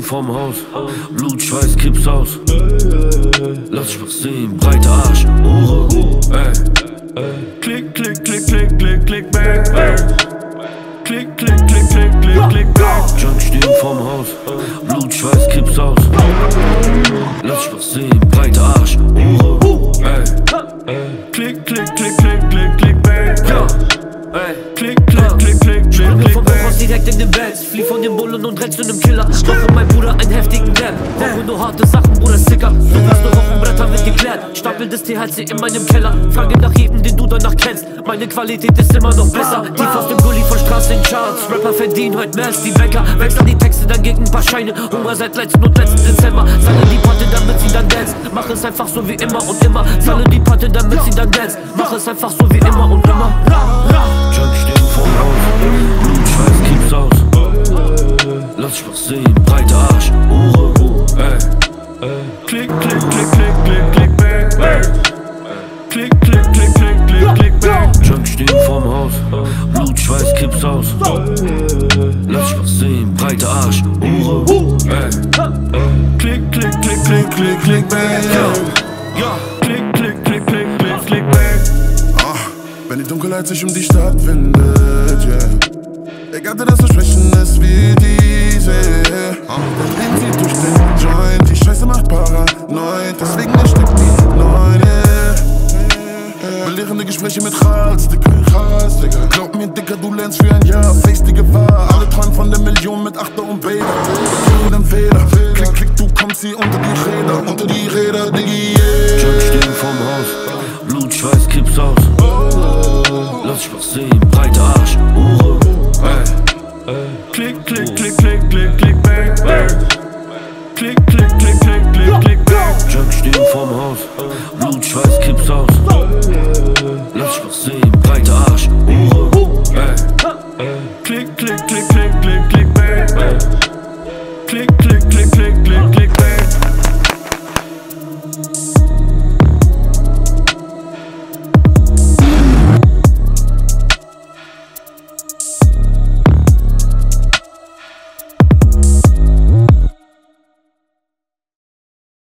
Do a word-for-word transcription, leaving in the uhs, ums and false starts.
vorm Haus, Blut, Schweiß, kipp's aus. Lass dich was sehen, breiter Arsch, Ohren, ey. Klick, klick, klick, klick, klick, klick, bang, bang. Klick, klick, klick, klick, klick, klick, bang. Junk stehen vorm Haus, Blut, Schweiß, kipp's aus. Lass dich was sehen, breiter Arsch, Ohren, ey. Klick, klick, klick, klick, klick, klick, bang, bang. Klick, klick, klick, klick, klick, klick, vom Hochhaus direkt in den Bands. Flieh von den Bullen und rennst zu nem Killer. Mache mein Bruder einen heftigen Dab. Brauche nur harte Sachen, Bruder, Sticker. Du wirst nur Wochenbretter wird geklärt. Stapel des T H C in meinem Keller. Frage nach jedem, den du danach kennst. Meine Qualität ist immer noch besser. Tief aus dem Gully von Straße in Charts. Rapper verdienen heute mehr als die Bäcker. Wechseln die Texte, dann gegen ein paar Scheine. Hunger seit letzten und letzten Dezember. Zahle die Patte, damit sie dann dance. Mach es einfach so wie immer und immer. Zahle die Patte, damit sie dann dance. Mach es einfach so wie immer und immer. Junk stehen vorm Haus, Blut, Schweiß, kipp's aus. Lass dich was sehen, breiter Arsch, Ohren, ey. Klick, klick, klick, klick, klick, klick, bang, bang. Klick, klick, klick, klick, klick, klick, bang. Junk stehen vorm Haus, Blut, Schweiß, kipp's aus. Lass dich was sehen, breiter Arsch, Ohren, ey. Klick, klick, klick, klick, klick, klick, bang. Klick, klick, klick, klick, klick, klick, bang. Wenn die Dunkelheit sich um die Stadt windet, yeah. Egal, dass so Schwächen ist wie diese, yeah. Dann drehen sie durch den Joint. Die Scheiße macht paranoid, deswegen ersteckt die neun, yeah. Belehrende Gespräche mit Chals, Dicker, Chals, Digga. Glaub mir, Dicker, du lernst für ein Jahr, face die Gefahr. Alle träumen von der Million mit Achter und Bäder. Jeden Fehler, klick, klick, du kommst sie unter die Räder, unter die Räder, Diggi, yeah. Junk stehen vorm Haus, Blut, Schweiß, kipp's aus. Lass dich was sehen, breiter Arsch, Ohren, ey. Klick, klick, klick, klick, klick, klick, bang, bang. Klick, klick, klick, klick, klick, klick, bang. Junk stehen vorm Haus, Blut, Schweiß, kipp's aus. Lass dich was sehen, breiter Arsch, Ohren, ey. Klick,